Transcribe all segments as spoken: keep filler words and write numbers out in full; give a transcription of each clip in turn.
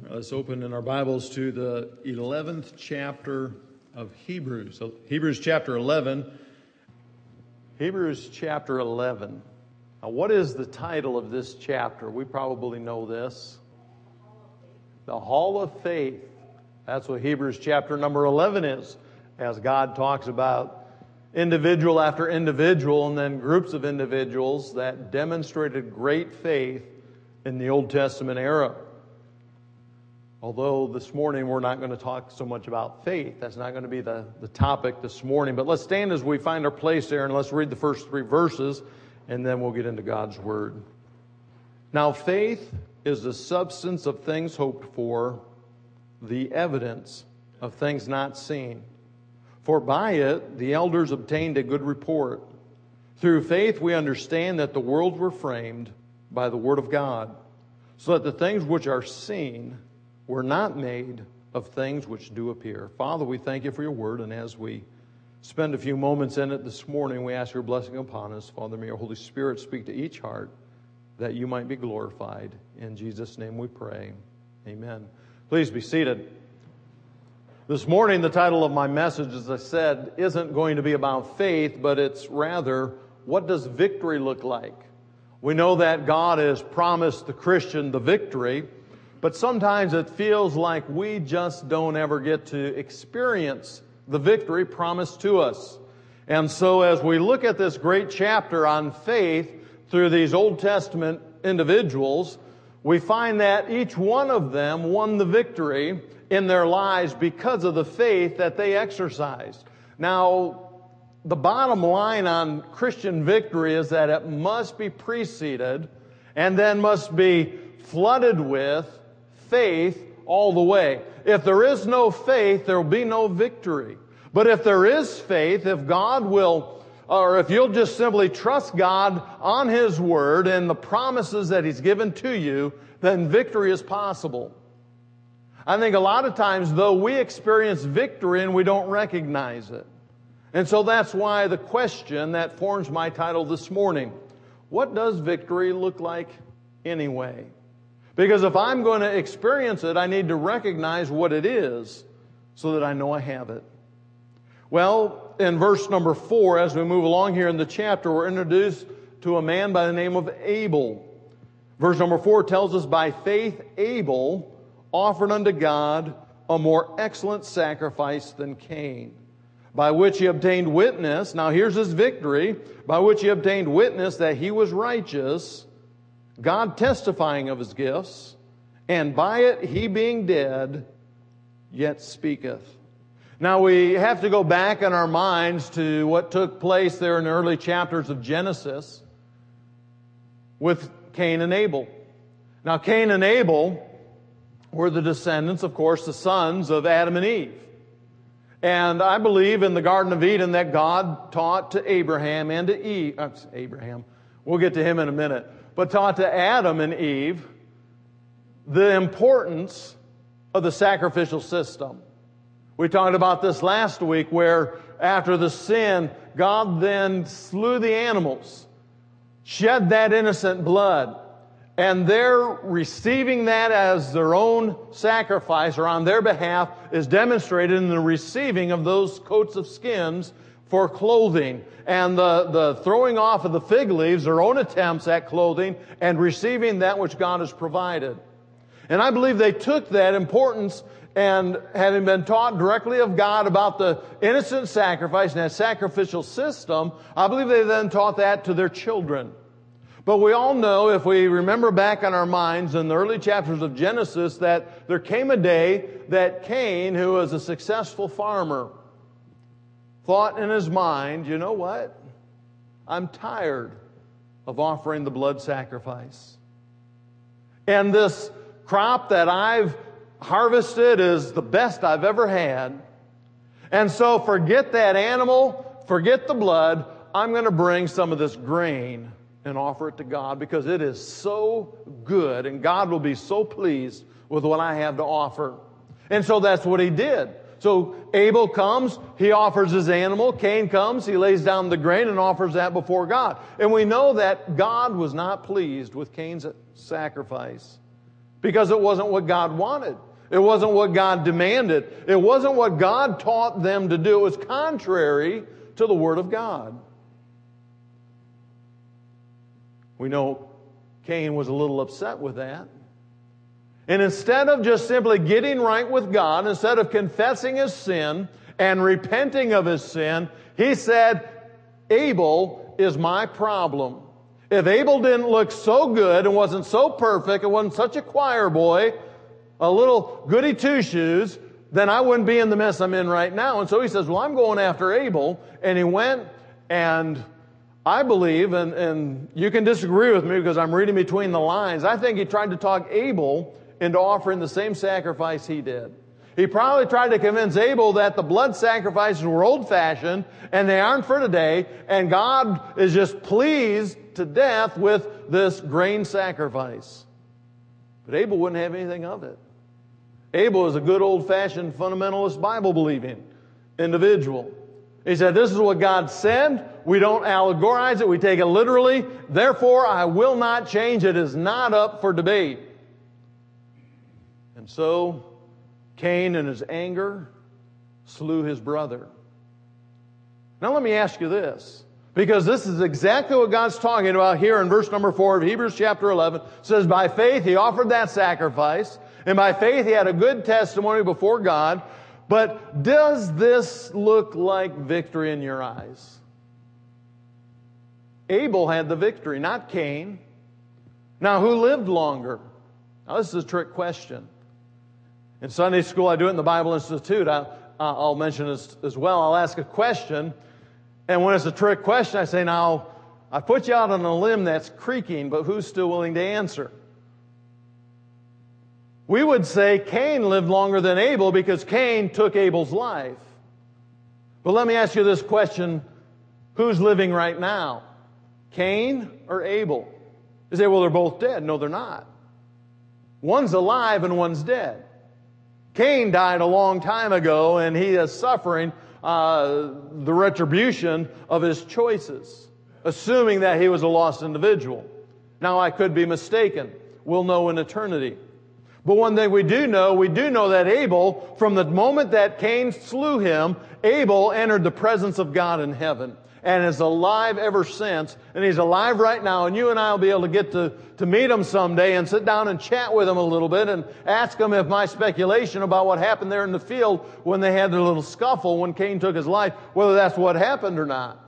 Let's open in our Bibles to the eleventh chapter of Hebrews. So Hebrews chapter eleven. Hebrews chapter eleven. Now, what is the title of this chapter? We probably know this. The Hall of Faith. That's what Hebrews chapter number eleven is, as God talks about individual after individual and then groups of individuals that demonstrated great faith in the Old Testament era. Although this morning we're not going to talk so much about faith. That's not going to be the, the topic this morning. But let's stand as we find our place there and let's read the first three verses and then we'll get into God's Word. Now faith is the substance of things hoped for, the evidence of things not seen. For by it the elders obtained a good report. Through faith we understand that the worlds were framed by the Word of God, so that the things which are seen were not made of things which do appear. Father, we thank you for your word, and as we spend a few moments in it this morning, we ask your blessing upon us. Father, may your Holy Spirit speak to each heart that you might be glorified. In Jesus' name we pray. Amen. Please be seated. This morning, the title of my message, as I said, isn't going to be about faith, but it's rather, what does victory look like? We know that God has promised the Christian the victory, but sometimes it feels like we just don't ever get to experience the victory promised to us. And so as we look at this great chapter on faith through these Old Testament individuals, we find that each one of them won the victory in their lives because of the faith that they exercised. Now, the bottom line on Christian victory is that it must be preceded and then must be flooded with faith all the way. If there is no faith, there will be no victory. But if there is faith, if God will, or if you'll just simply trust God on His Word and the promises that He's given to you, then victory is possible. I think a lot of times, though, we experience victory and we don't recognize it. And so that's why the question that forms my title this morning, what does victory look like anyway? Because if I'm going to experience it, I need to recognize what it is so that I know I have it. Well, in verse number four, as we move along here in the chapter, we're introduced to a man by the name of Abel. Verse number four tells us, by faith Abel offered unto God a more excellent sacrifice than Cain, by which he obtained witness. Now here's his victory, by which he obtained witness that he was righteous, God testifying of his gifts, and by it he being dead, yet speaketh. Now we have to go back in our minds to what took place there in the early chapters of Genesis with Cain and Abel. Now Cain and Abel were the descendants, of course, the sons of Adam and Eve. And I believe in the Garden of Eden that God taught to Abraham and to Eve, uh, Abraham, we'll get to him in a minute, but taught to Adam and Eve the importance of the sacrificial system. We talked about this last week where after the sin, God then slew the animals, shed that innocent blood, and their receiving that as their own sacrifice or on their behalf is demonstrated in the receiving of those coats of skins for clothing, and the, the throwing off of the fig leaves, their own attempts at clothing, and receiving that which God has provided. And I believe they took that importance, and having been taught directly of God about the innocent sacrifice and that sacrificial system, I believe they then taught that to their children. But we all know, if we remember back in our minds in the early chapters of Genesis, that there came a day that Cain, who was a successful farmer, thought in his mind, you know what? I'm tired of offering the blood sacrifice. And this crop that I've harvested is the best I've ever had. And so forget that animal, forget the blood. I'm going to bring some of this grain and offer it to God because it is so good and God will be so pleased with what I have to offer. And so that's what he did. So Abel comes, he offers his animal. Cain comes, he lays down the grain and offers that before God. And we know that God was not pleased with Cain's sacrifice. because it wasn't what God wanted. It wasn't what God demanded. It wasn't what God taught them to do. It was contrary to the Word of God. We know Cain was a little upset with that. And instead of just simply getting right with God, instead of confessing his sin and repenting of his sin, he said, Abel is my problem. If Abel didn't look so good and wasn't so perfect and wasn't such a choir boy, a little goody two-shoes, then I wouldn't be in the mess I'm in right now. And so he says, well, I'm going after Abel. And he went, and I believe, and, and you can disagree with me because I'm reading between the lines, I think he tried to talk Abel into offering the same sacrifice he did. He probably tried to convince Abel that the blood sacrifices were old-fashioned and they aren't for today, and God is just pleased to death with this grain sacrifice. But Abel wouldn't have anything of it. Abel is a good old-fashioned fundamentalist Bible-believing individual. He said, this is what God said. We don't allegorize it. We take it literally. Therefore, I will not change. It is not up for debate. And so, Cain, in his anger, slew his brother. Now let me ask you this, because this is exactly what God's talking about here in verse number four of Hebrews chapter eleven. It says, by faith he offered that sacrifice, and by faith he had a good testimony before God. But does this look like victory in your eyes? Abel had the victory, not Cain. Now, who lived longer? Now, this is a trick question. In Sunday school, I do it in the Bible Institute. I, I'll mention this as well. I'll ask a question, and when it's a trick question, I say, now, I put you out on a limb that's creaking, but who's still willing to answer? We would say Cain lived longer than Abel because Cain took Abel's life. But let me ask you this question. Who's living right now? Cain or Abel? You say, well, they're both dead. No, they're not. One's alive and one's dead. Cain died a long time ago, and he is suffering uh, the retribution of his choices, assuming that he was a lost individual. Now, I could be mistaken. We'll know in eternity. But one thing we do know, we do know that Abel, from the moment that Cain slew him, Abel entered the presence of God in heaven and is alive ever since. And he's alive right now, and you and I will be able to get to, to meet him someday and sit down and chat with him a little bit and ask him if my speculation about what happened there in the field when they had their little scuffle when Cain took his life, whether that's what happened or not.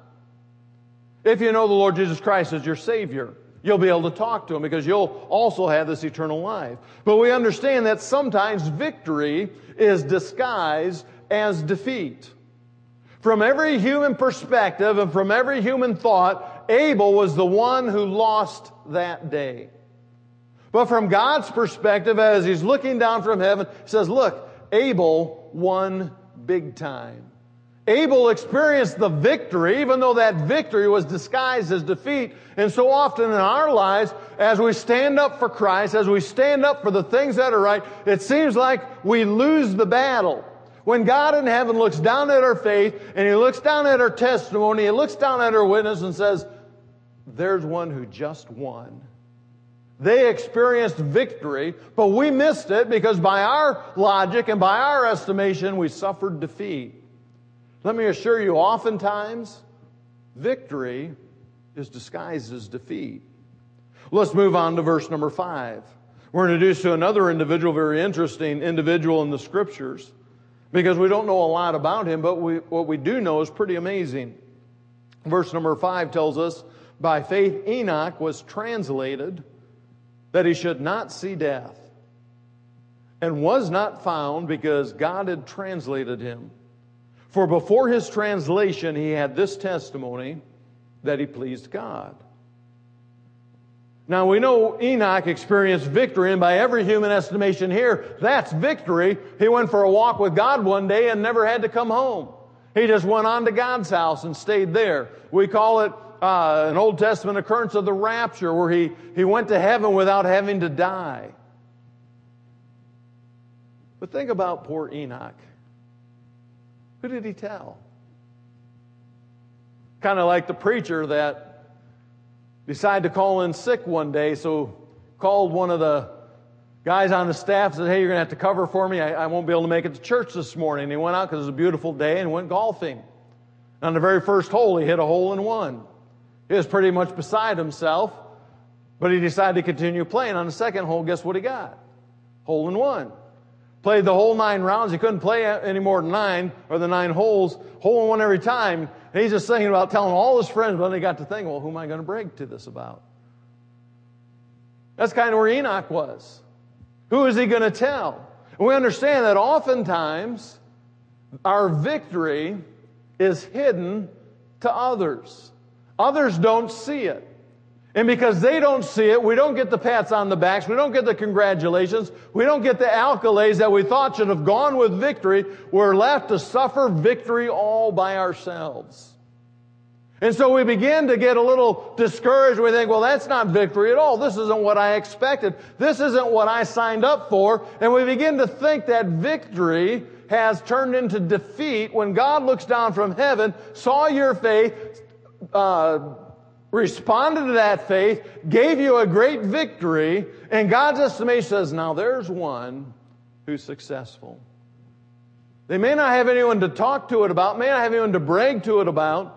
If you know the Lord Jesus Christ as your Savior, you'll be able to talk to him because you'll also have this eternal life. But we understand that sometimes victory is disguised as defeat. From every human perspective and from every human thought, Abel was the one who lost that day. But from God's perspective, as he's looking down from heaven, he says, look, Abel won big time. Abel experienced the victory, even though that victory was disguised as defeat. And so often in our lives, as we stand up for Christ, as we stand up for the things that are right, it seems like we lose the battle. When God in heaven looks down at our faith, and He looks down at our testimony, He looks down at our witness and says, there's one who just won. They experienced victory, but we missed it because by our logic and by our estimation, we suffered defeat. Let me assure you, oftentimes, victory is disguised as defeat. Let's move on to verse number five. We're introduced to another individual, very interesting individual in the Scriptures, because we don't know a lot about him, but we, what we do know is pretty amazing. Verse number five tells us, by faith Enoch was translated that he should not see death, and was not found because God had translated him. For before his translation, he had this testimony that he pleased God. Now we know Enoch experienced victory, and by every human estimation here, that's victory. He went for a walk with God one day and never had to come home. He just went on to God's house and stayed there. We call it uh, an Old Testament occurrence of the rapture, where he, he went to heaven without having to die. But think about poor Enoch. Who did he tell? Kind of like the preacher that decided to call in sick one day, so called one of the Guys on the staff said, hey, you're going to have to cover for me. I, I won't be able to make it to church this morning. And he went out because it was a beautiful day and went golfing. On the very first hole, he hit a hole in one. He was pretty much beside himself, but he decided to continue playing. On the second hole, guess what he got? Hole in one. Played the whole nine rounds. He couldn't play any more than nine, or the nine holes. Hole in one every time. And he's just thinking about telling all his friends, but then he got to think, well, who am I going to brag to this about? That's kind of where Enoch was. Who is he going to tell? And we understand that oftentimes our victory is hidden to others. Others don't see it. And because they don't see it, we don't get the pats on the backs, we don't get the congratulations, we don't get the accolades that we thought should have gone with victory. We're left to suffer victory all by ourselves. And so we begin to get a little discouraged. We think, well, that's not victory at all. This isn't what I expected. This isn't what I signed up for. And we begin to think that victory has turned into defeat when God looks down from heaven, saw your faith, uh, responded to that faith, gave you a great victory, and God's estimation says, now there's one who's successful. They may not have anyone to talk to it about, may not have anyone to brag to it about.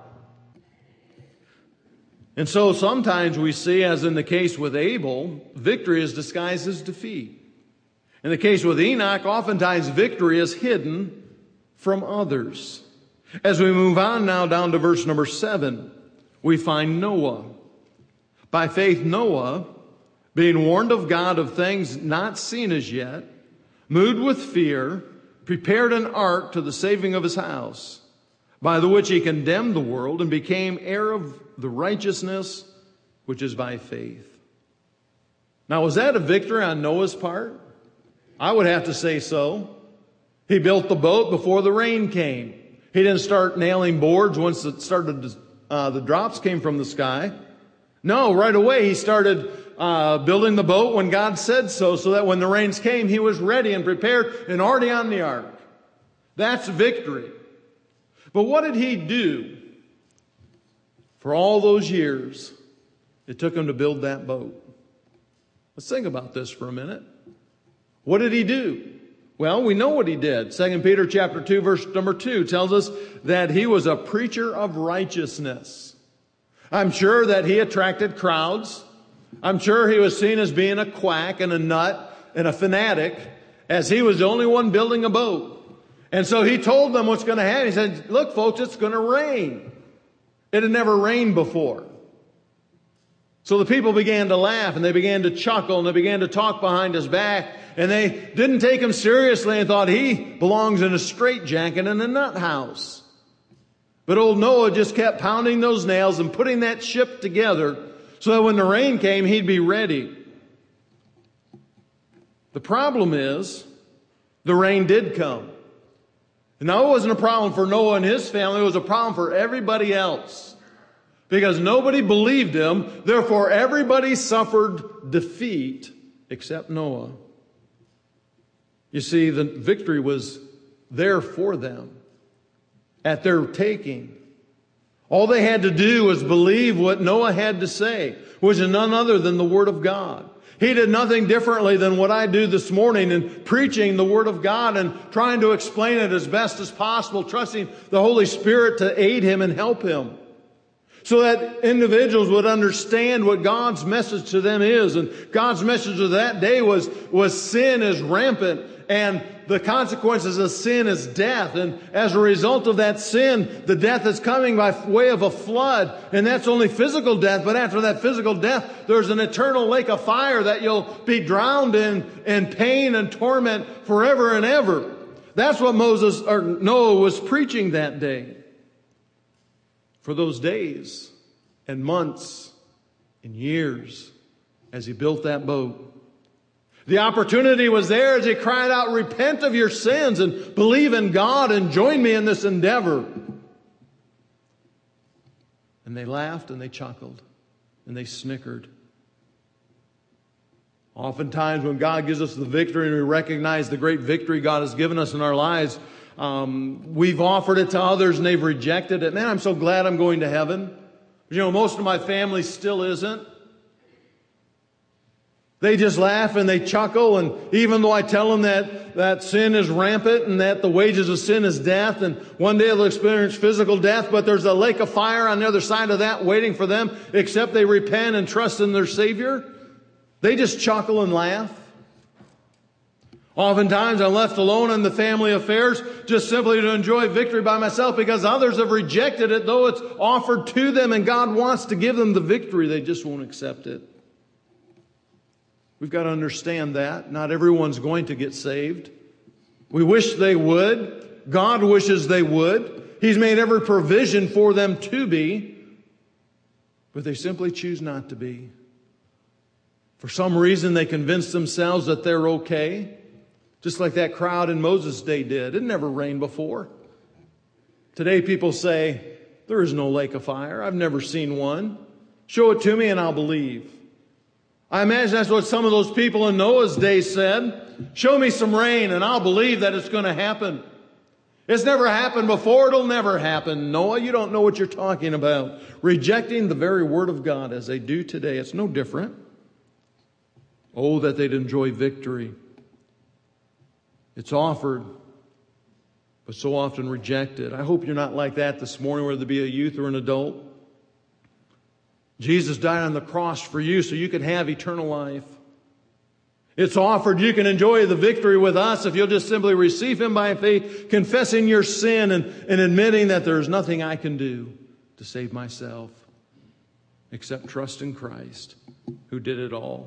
And so sometimes we see, as in the case with Abel, victory is disguised as defeat. In the case with Enoch, oftentimes victory is hidden from others. As we move on now down to verse number seven, we find Noah. By faith, Noah, being warned of God of things not seen as yet, moved with fear, prepared an ark to the saving of his house, by the which he condemned the world and became heir of the righteousness which is by faith. Now, was that a victory on Noah's part? I would have to say so. He built the boat before the rain came. He didn't start nailing boards once it started to, uh, the drops came from the sky. No, right away he started uh, building the boat when God said so, so that when the rains came, he was ready and prepared and already on the ark. That's victory. But what did he do for all those years it took him to build that boat? Let's think about this for a minute. What did he do? Well, we know what he did. Second Peter chapter two, verse number two tells us that he was a preacher of righteousness. I'm sure that he attracted crowds. I'm sure he was seen as being a quack and a nut and a fanatic, as he was the only one building a boat. And so he told them what's going to happen. He said, look, folks, it's going to rain. It had never rained before. So the people began to laugh and they began to chuckle and they began to talk behind his back. And they didn't take him seriously and thought he belongs in a straitjacket in a nut house. But old Noah just kept pounding those nails and putting that ship together so that when the rain came, he'd be ready. The problem is, the rain did come. Now, it wasn't a problem for Noah and his family. It was a problem for everybody else. Because nobody believed him. Therefore, everybody suffered defeat except Noah. You see, the victory was there for them at their taking. All they had to do was believe what Noah had to say, which is none other than the Word of God. He did nothing differently than what I do this morning in preaching the Word of God and trying to explain it as best as possible, trusting the Holy Spirit to aid him and help him, so that individuals would understand what God's message to them is. And God's message of that day was, was sin is rampant, and the consequences of sin is death. And as a result of that sin, the death is coming by way of a flood. And that's only physical death. But after that physical death, there's an eternal lake of fire that you'll be drowned in, in pain and torment forever and ever. That's what Moses or Noah was preaching that day. For those days and months and years as he built that boat. The opportunity was there as he cried out, repent of your sins and believe in God and join me in this endeavor. And they laughed and they chuckled and they snickered. Oftentimes when God gives us the victory and we recognize the great victory God has given us in our lives, um, we've offered it to others and they've rejected it. Man, I'm so glad I'm going to heaven. But, you know, most of my family still isn't. They just laugh and they chuckle, and even though I tell them that, that sin is rampant and that the wages of sin is death, and one day they'll experience physical death, but there's a lake of fire on the other side of that waiting for them, except they repent and trust in their Savior, they just chuckle and laugh. Oftentimes I'm left alone in the family affairs just simply to enjoy victory by myself because others have rejected it, though it's offered to them and God wants to give them the victory. They just won't accept it. We've got to understand that. Not everyone's going to get saved. We wish they would. God wishes they would. He's made every provision for them to be, but they simply choose not to be. For some reason, they convince themselves that they're okay. Just like that crowd in Moses' day did. It never rained before. Today people say, there is no lake of fire. I've never seen one. Show it to me and I'll believe. I imagine that's what some of those people in Noah's day said. Show me some rain and I'll believe that it's going to happen. It's never happened before. It'll never happen. Noah, you don't know what you're talking about. Rejecting the very word of God as they do today. It's no different. Oh, that they'd enjoy victory. It's offered, but so often rejected. I hope you're not like that this morning, whether it be a youth or an adult. Jesus died on the cross for you so you could have eternal life. It's offered. You can enjoy the victory with us if you'll just simply receive Him by faith, confessing your sin and, and admitting that there's nothing I can do to save myself except trust in Christ who did it all.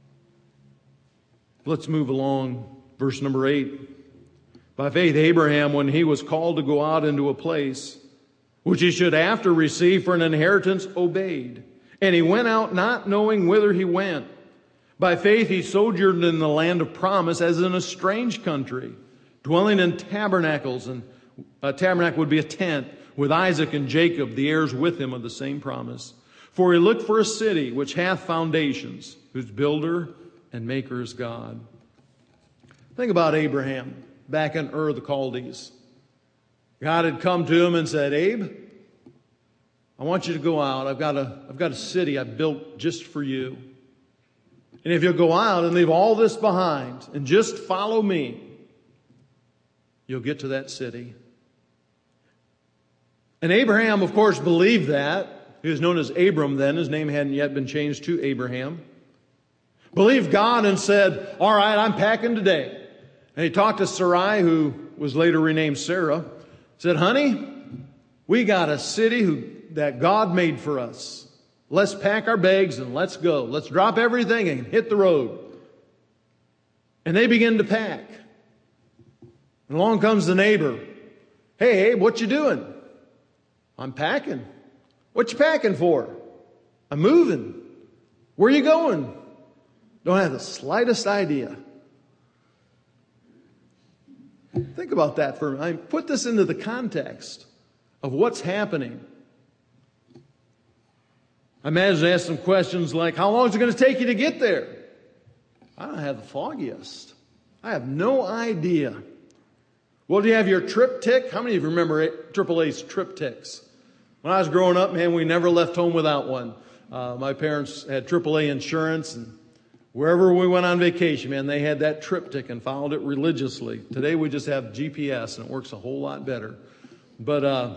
Let's move along. Verse number eight. By faith, Abraham, when he was called to go out into a place which he should after receive for an inheritance, obeyed. And he went out not knowing whither he went. By faith, he sojourned in the land of promise as in a strange country, dwelling in tabernacles. And a tabernacle would be a tent with Isaac and Jacob, the heirs with him of the same promise. For he looked for a city which hath foundations, whose builder and maker is God. Think about Abraham back in Ur of the Chaldees. God had come to him and said, Abe, I want you to go out. I've got a, I've got a city I built just for you. And if you'll go out and leave all this behind and just follow me, you'll get to that city. And Abraham, of course, believed that. He was known as Abram then. His name hadn't yet been changed to Abraham. Believed God and said, all right, I'm packing today. And he talked to Sarai, who was later renamed Sarah, said, honey, we got a city who, that God made for us. Let's pack our bags and let's go. Let's drop everything and hit the road. And they begin to pack. And along comes the neighbor. Hey, Abe, what you doing? I'm packing. What you packing for? I'm moving. Where are you going? Don't have the slightest idea. Think about that for a minute. Put this into the context of what's happening. I imagine they ask some questions like, how long is it going to take you to get there? I don't have the foggiest. I have no idea. Well, do you have your trip tick? How many of you remember triple A's trip ticks? When I was growing up, man, we never left home without one. Uh, my parents had triple A insurance, and wherever we went on vacation, man, they had that triptych and followed it religiously. Today we just have G P S and it works a whole lot better. But, uh,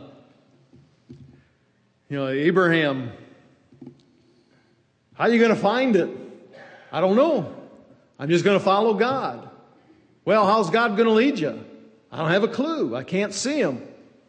you know, Abraham, how are you going to find it? I don't know. I'm just going to follow God. Well, how's God going to lead you? I don't have a clue. I can't see Him.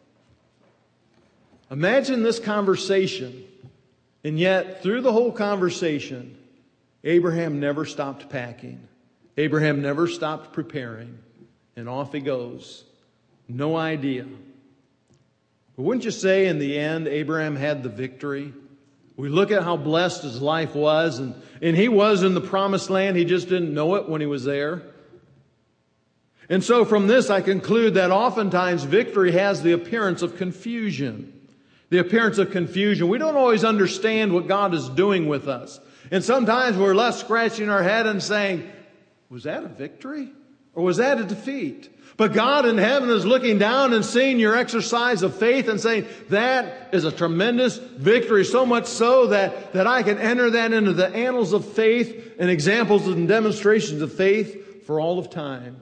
Imagine this conversation. And yet, through the whole conversation, Abraham never stopped packing. Abraham never stopped preparing. And off he goes. No idea. But wouldn't you say in the end, Abraham had the victory? We look at how blessed his life was. And, and he was in the promised land. He just didn't know it when he was there. And so from this, I conclude that oftentimes victory has the appearance of confusion. The appearance of confusion. We don't always understand what God is doing with us. And sometimes we're left scratching our head and saying, was that a victory? Or was that a defeat? But God in heaven is looking down and seeing your exercise of faith and saying, that is a tremendous victory, so much so that, that I can enter that into the annals of faith and examples and demonstrations of faith for all of time.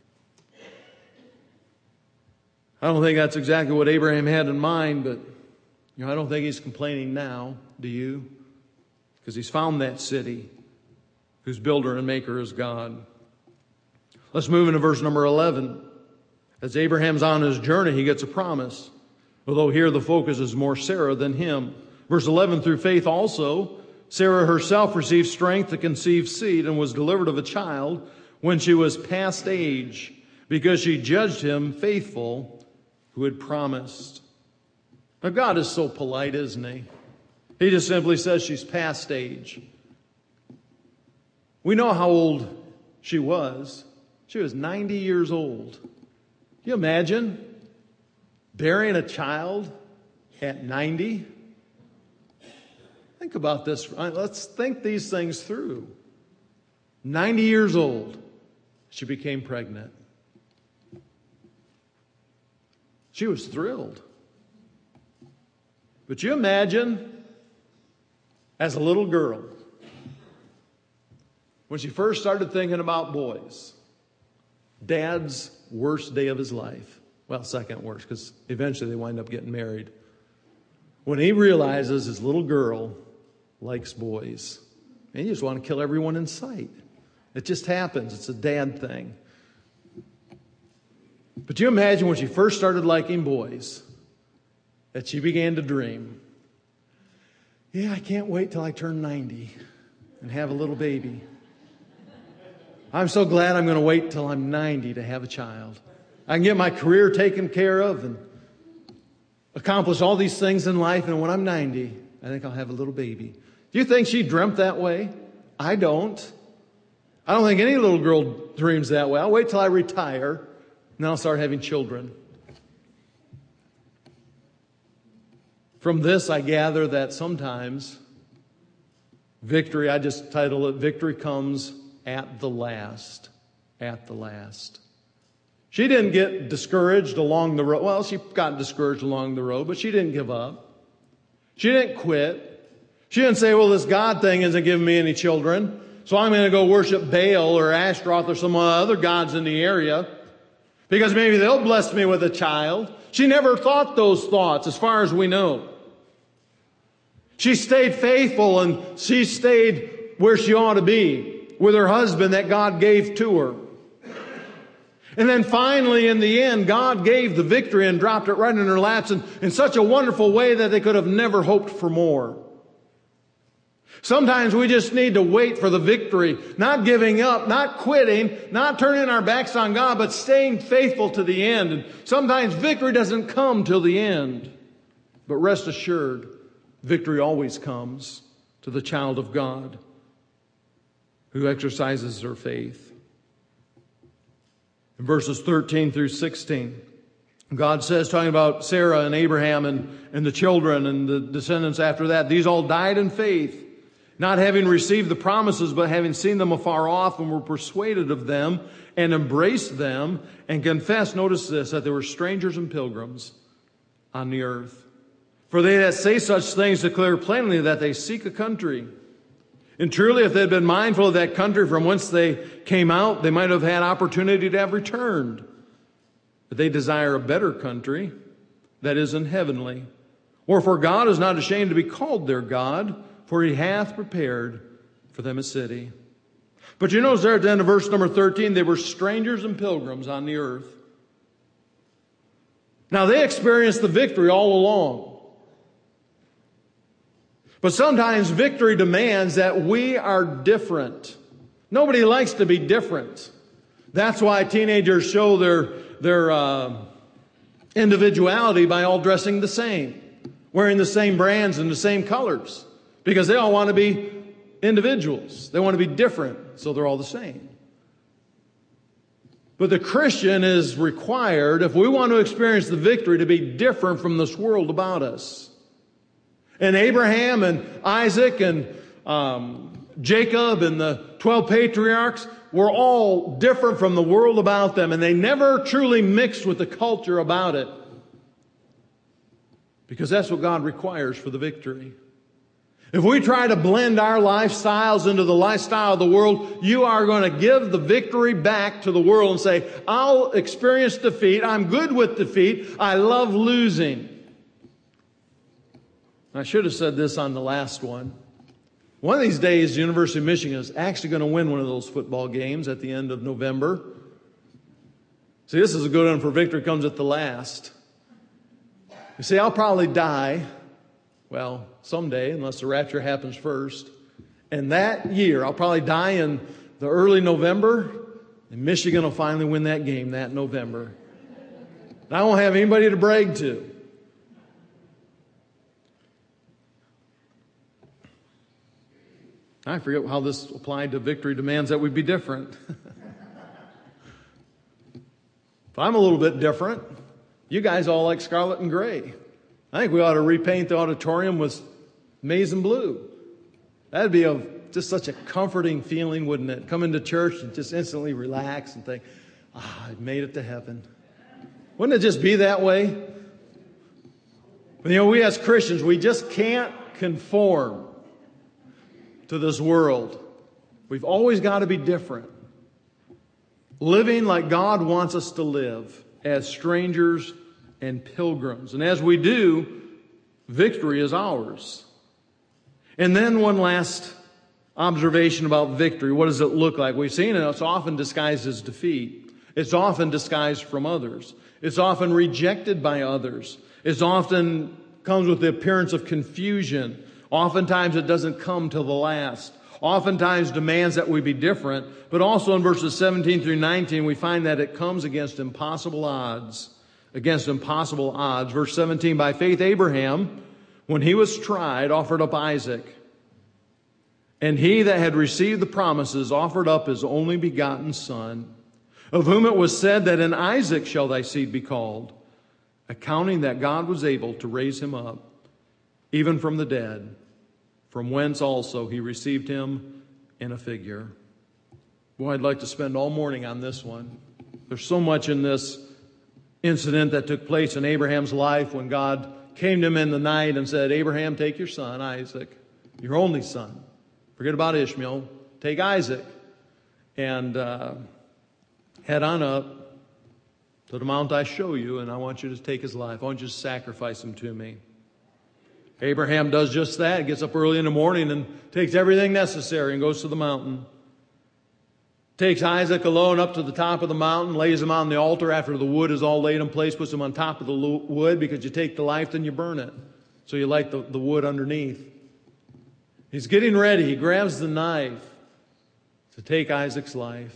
I don't think that's exactly what Abraham had in mind, but you know, I don't think he's complaining now, do you? Because he's found that city whose builder and maker is God. Let's move into verse number eleven. As Abraham's on his journey, he gets a promise. Although here the focus is more Sarah than him. Verse eleven, through faith also, Sarah herself received strength to conceive seed and was delivered of a child when she was past age, because she judged him faithful who had promised. Now God is so polite, isn't he? He just simply says she's past age. We know how old she was. She was ninety years old. Can you imagine bearing a child at ninety? Think about this. Let's think these things through. ninety years old, she became pregnant. She was thrilled. But you imagine, as a little girl, when she first started thinking about boys, Dad's worst day of his life. Well, second worst, because eventually they wind up getting married. When he realizes his little girl likes boys, and you just want to kill everyone in sight. It just happens. It's a dad thing. But you imagine when she first started liking boys, that she began to dream, yeah, I can't wait till I turn ninety and have a little baby. I'm so glad I'm going to wait till I'm ninety to have a child. I can get my career taken care of and accomplish all these things in life. And when I'm ninety, I think I'll have a little baby. Do you think she dreamt that way? I don't. I don't think any little girl dreams that way. I'll wait till I retire and then I'll start having children. From this, I gather that sometimes victory, I just title it, Victory Comes at the Last. At the last. She didn't get discouraged along the road. Well, she got discouraged along the road, but she didn't give up. She didn't quit. She didn't say, well, this God thing isn't giving me any children, so I'm going to go worship Baal or Ashtaroth or some other gods in the area because maybe they'll bless me with a child. She never thought those thoughts, as far as we know. She stayed faithful and she stayed where she ought to be, with her husband that God gave to her. And then finally, in the end, God gave the victory and dropped it right in her laps in, in such a wonderful way that they could have never hoped for more. Sometimes we just need to wait for the victory, not giving up, not quitting, not turning our backs on God, but staying faithful to the end. And sometimes victory doesn't come till the end. But rest assured, victory always comes to the child of God who exercises their faith. In verses thirteen through sixteen, God says, talking about Sarah and Abraham and, and the children and the descendants after that, these all died in faith, not having received the promises, but having seen them afar off and were persuaded of them and embraced them and confessed, notice this, that they were strangers and pilgrims on the earth. For they that say such things declare plainly that they seek a country. And truly, if they had been mindful of that country from whence they came out, they might have had opportunity to have returned. But they desire a better country, that is in heavenly. Wherefore God is not ashamed to be called their God, for he hath prepared for them a city. But you notice there at the end of verse number thirteen, they were strangers and pilgrims on the earth. Now they experienced the victory all along. But sometimes victory demands that we are different. Nobody likes to be different. That's why teenagers show their, their uh, individuality by all dressing the same, wearing the same brands and the same colors, because they all want to be individuals. They want to be different, so they're all the same. But the Christian is required, if we want to experience the victory, to be different from this world about us. And Abraham and Isaac and um, Jacob and the twelve patriarchs were all different from the world about them, and they never truly mixed with the culture about it. Because that's what God requires for the victory. If we try to blend our lifestyles into the lifestyle of the world, you are going to give the victory back to the world and say, I'll experience defeat. I'm good with defeat. I love losing. I should have said this on the last one. One of these days, the University of Michigan is actually going to win one of those football games at the end of November. See, this is a good one for victory comes at the last. You see, I'll probably die, well, someday, unless the rapture happens first. And that year, I'll probably die in the early November, and Michigan will finally win that game that November. And I won't have anybody to brag to. I forget how this applied to victory demands that we be different. If I'm a little bit different, you guys all like scarlet and gray. I think we ought to repaint the auditorium with maize and blue. That'd be a, just such a comforting feeling, wouldn't it? Come into church and just instantly relax and think, ah, I made it to heaven. Wouldn't it just be that way? But, you know, we as Christians, we just can't conform to this world. We've always got to be different. Living like God wants us to live as strangers and pilgrims. And as we do, victory is ours. And then one last observation about victory. What does it look like? We've seen it. It's often disguised as defeat. It's often disguised from others. It's often rejected by others. It's often comes with the appearance of confusion. Oftentimes it doesn't come till the last. Oftentimes demands that we be different. But also in verses seventeen through nineteen, we find that it comes against impossible odds. Against impossible odds. Verse seventeen, by faith Abraham, when he was tried, offered up Isaac. And he that had received the promises offered up his only begotten son, of whom it was said that in Isaac shall thy seed be called, accounting that God was able to raise him up, even from the dead, from whence also he received him in a figure. Boy, I'd like to spend all morning on this one. There's so much in this incident that took place in Abraham's life when God came to him in the night and said, Abraham, take your son, Isaac, your only son. Forget about Ishmael. Take Isaac and uh, head on up to the mount I show you, and I want you to take his life. I want you to sacrifice him to me. Abraham does just that. He gets up early in the morning and takes everything necessary and goes to the mountain. Takes Isaac alone up to the top of the mountain, lays him on the altar after the wood is all laid in place, puts him on top of the wood, because you take the life, then you burn it. So you light the, the wood underneath. He's getting ready. He grabs the knife to take Isaac's life.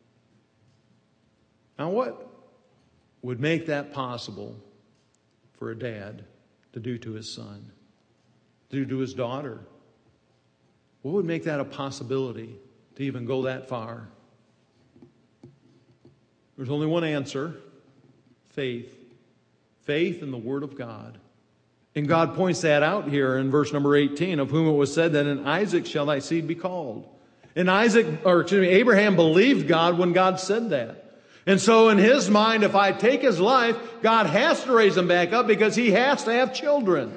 Now what would make that possible for a dad to do to his son? To do to his daughter? What would make that a possibility to even go that far? There's only one answer. Faith. Faith in the Word of God. And God points that out here in verse number eighteen, of whom it was said that in Isaac shall thy seed be called. And Isaac, or excuse me, Abraham believed God when God said that. And so in his mind, if I take his life, God has to raise him back up because he has to have children.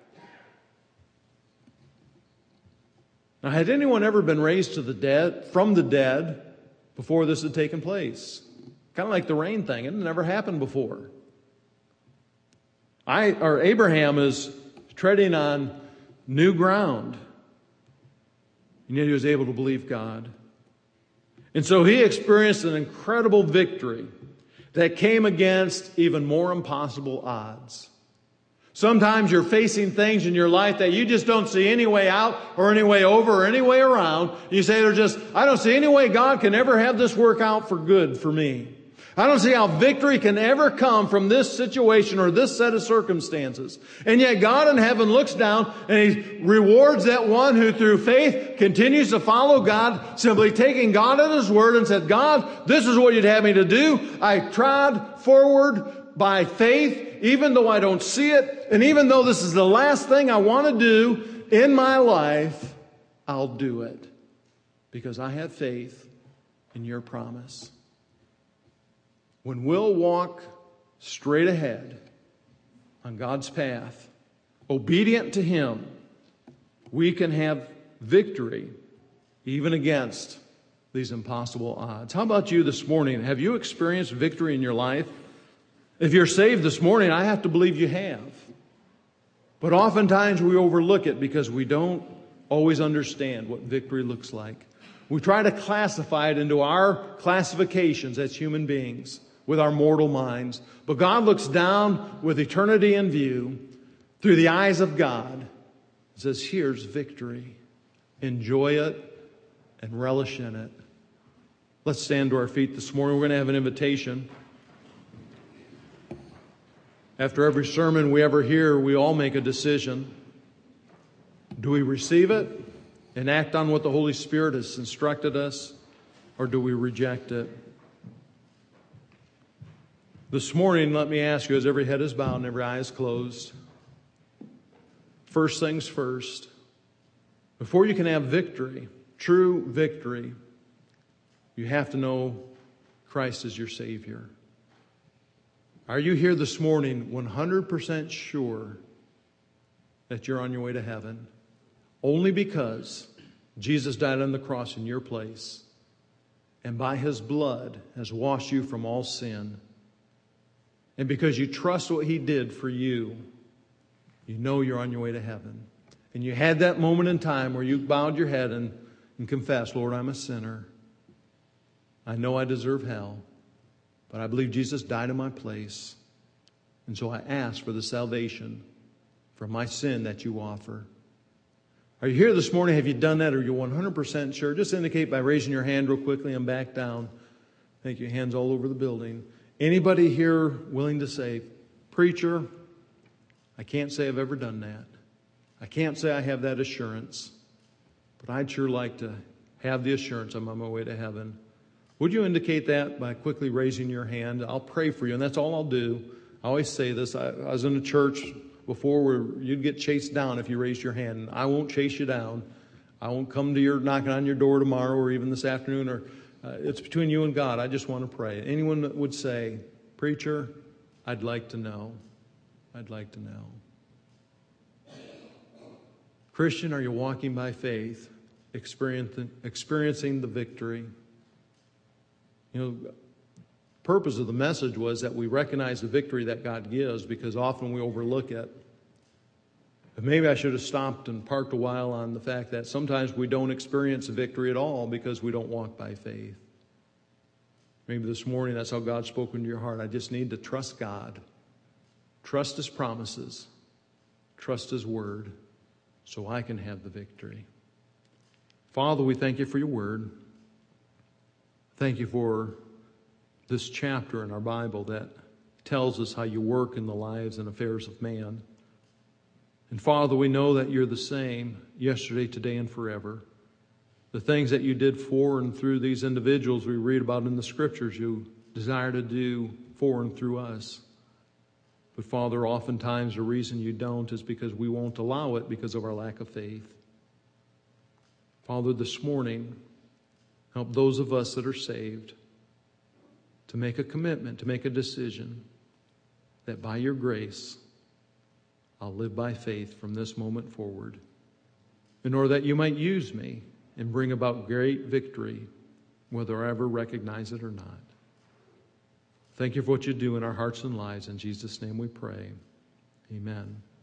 Now, had anyone ever been raised to the dead, from the dead, before this had taken place? Kind of like the rain thing. It had never happened before. I, or Abraham is treading on new ground. And yet he was able to believe God. And so he experienced an incredible victory that came against even more impossible odds. Sometimes you're facing things in your life that you just don't see any way out or any way over or any way around. You say, "There's just, I don't see any way God can ever have this work out for good for me. I don't see how victory can ever come from this situation or this set of circumstances." And yet God in heaven looks down and He rewards that one who through faith continues to follow God, simply taking God at His word and said, "God, this is what you'd have me to do. I trod forward by faith, even though I don't see it. And even though this is the last thing I want to do in my life, I'll do it." because I have faith in your promise. When we'll walk straight ahead on God's path, obedient to Him, we can have victory even against these impossible odds. How about you this morning? Have you experienced victory in your life? If you're saved this morning, I have to believe you have. But oftentimes we overlook it because we don't always understand what victory looks like. We try to classify it into our classifications as human beings with our mortal minds. But God looks down with eternity in view through the eyes of God and says, here's victory. Enjoy it and relish in it. Let's stand to our feet this morning. We're going to have an invitation. After every sermon we ever hear, we all make a decision. Do we receive it and act on what the Holy Spirit has instructed us, or do we reject it? This morning, let me ask you, as every head is bowed and every eye is closed, first things first, before you can have victory, true victory, you have to know Christ is your Savior. Are you here this morning one hundred percent sure that you're on your way to heaven? Only because Jesus died on the cross in your place and by His blood has washed you from all sin. And because you trust what He did for you, you know you're on your way to heaven. And you had that moment in time where you bowed your head and, and confessed, Lord, I'm a sinner. I know I deserve hell. But I believe Jesus died in my place. And so I ask for the salvation for my sin that you offer. Are you here this morning? Have you done that? Or are you one hundred percent sure? Just indicate by raising your hand real quickly and back down. Thank you. Hands all over the building. Anybody here willing to say, preacher, I can't say I've ever done that. I can't say I have that assurance. But I'd sure like to have the assurance I'm on my way to heaven. Would you indicate that by quickly raising your hand? I'll pray for you, and that's all I'll do. I always say this. I, I was in a church before where you'd get chased down if you raised your hand. I won't chase you down. I won't come to your knocking on your door tomorrow or even this afternoon. Or uh, it's between you and God. I just want to pray. Anyone that would say, preacher, I'd like to know. I'd like to know. Christian, are you walking by faith, experiencing, experiencing the victory? You know, the purpose of the message was that we recognize the victory that God gives because often we overlook it. But maybe I should have stopped and parked a while on the fact that sometimes we don't experience victory at all because we don't walk by faith. Maybe this morning that's how God's spoken to your heart. I just need to trust God, trust His promises, trust His word so I can have the victory. Father, we thank you for your word. Thank you for this chapter in our Bible that tells us how you work in the lives and affairs of man. And Father, we know that you're the same yesterday, today, and forever. The things that you did for and through these individuals we read about in the Scriptures, you desire to do for and through us. But Father, oftentimes the reason you don't is because we won't allow it because of our lack of faith. Father, this morning, help those of us that are saved to make a commitment, to make a decision that by your grace, I'll live by faith from this moment forward, in order that you might use me and bring about great victory, whether I ever recognize it or not. Thank you for what you do in our hearts and lives. In Jesus' name we pray. Amen.